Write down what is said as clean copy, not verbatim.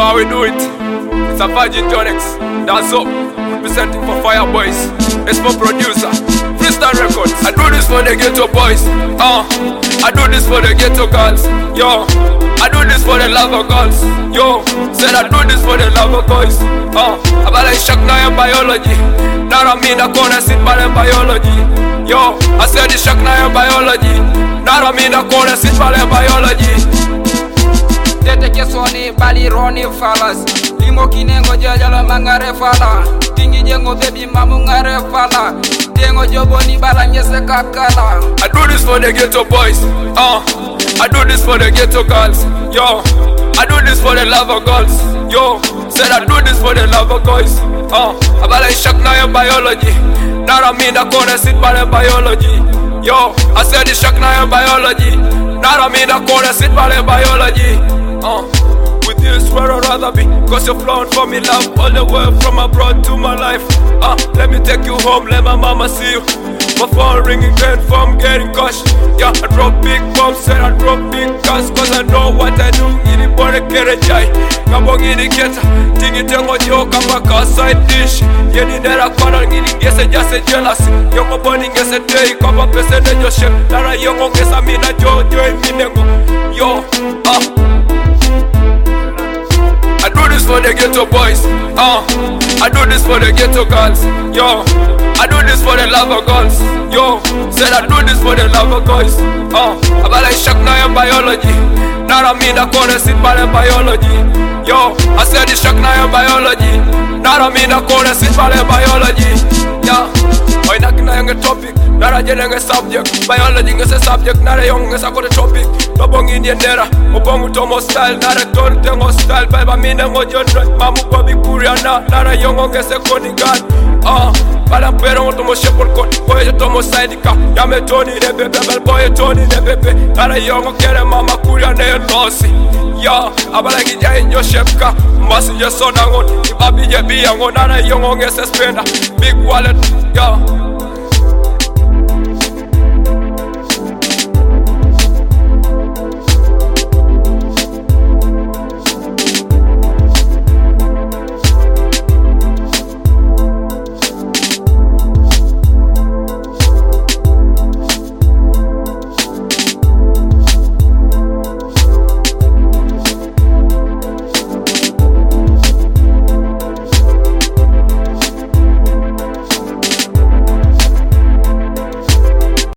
know how we do it. It's a Virgin Tonics. That's up. Representing for Fire Boys. It's my producer. Freestyle Records. I do this for the ghetto boys. I do this for the ghetto girls. Yo. I do this for the lover girls. Yo. Said I do this for the lover boys. About like shock now in biology. Now I mean I gonna sit by the biology. Yo. I said the shock now in biology. Now I mean I gonna sit by the biology. Tete kesoni bali roni falas. Limo kinengo jajala mangare fala. Tingi jengo baby mamu ngare fala. Dengo joboni bala nyese kakala. I do this for the ghetto boys. I do this for the ghetto girls. Yo. I do this for the lover girls. Yo. Said I do this for the lover boys. About like shock now in biology. Now I mean I gonna sit by the biology. Yo. I said the shock now in biology. Now I mean I gonna sit by the biology. With you is where I'd rather be. Cause you're flown for me love. All the way from abroad to my life. Let me take you home, let my mama see you. My phone ringing, great phone getting cash. Yeah, I drop big bombs, said I drop big cash. Cause I know what I do. Ini bore kere jai. Kabong ini keta. Tingi tengo jo kama ka side dish. Yeni nera kona ngini ngese jase jealous. Yongo boni ngese day kama pese nejo shep. Lara yongo ngesa mina jo minengo. Yo, I do this for the ghetto boys. I do this for the ghetto girls. Yo. I do this for the lover girls. Yo. Said I do this for the lover boys. About like shock now in biology. Now I mean I gonna sit by the biology. Yo. I said the shock now in biology. Now I mean I gonna sit by the biology. Yeah. Why not na yung topic? Nara jene nga subject. Biology nga sa subject. Nara yung nga sa ko the topic. Lobong Indian dera. Obong utomo style. Nara ton tengo style. Baiba mina ngo jondra. Mamu kwa bikuriana. Nara yung nga sa koni god. Bala pero utomo shepor kot. Boy utomo side ka. Yame Tony de bebe. Bel boy Tony de bebe. Nara yung kere mama kuriana yung losi. Yeah, abala gija in your shepka. Masi je sodangon. Ibabi je biyangon. Nara yung nga sa spenda. Big wallet. Yeah.